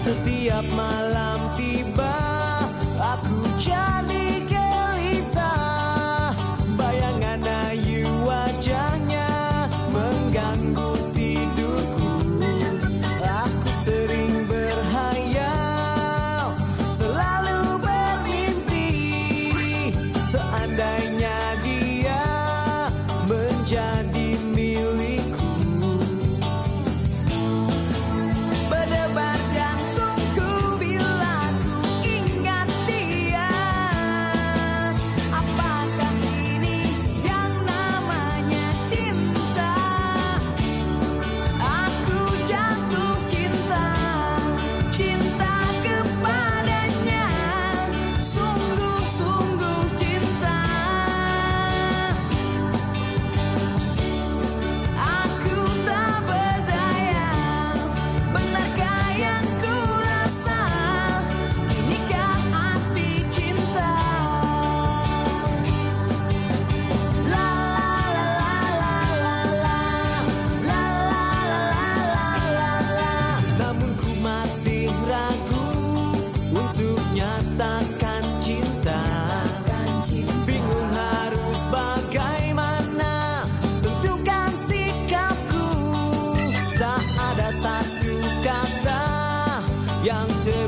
Setiap malam tiba, aku jadi gelisah. Bayangan ayu wajahnya mengganggu tidurku. Aku sering berhayal, selalu bermimpi, seandainya dia menjadi milikku. Berdebar jantungku bila ku ingat dia. Apakah ini yang namanya cinta? Aku jatuh cinta, cinta kepadanya, sungguh-sungguh cinta. Aku tak berdaya, benarkah yang ku rasa? Inikah arti cinta? La la la la la la, la la la la. Namun ku masih ragu untuk nyatakan cinta. Bingung harus bagaimana tentukan sikapku. Tak ada satu kata yang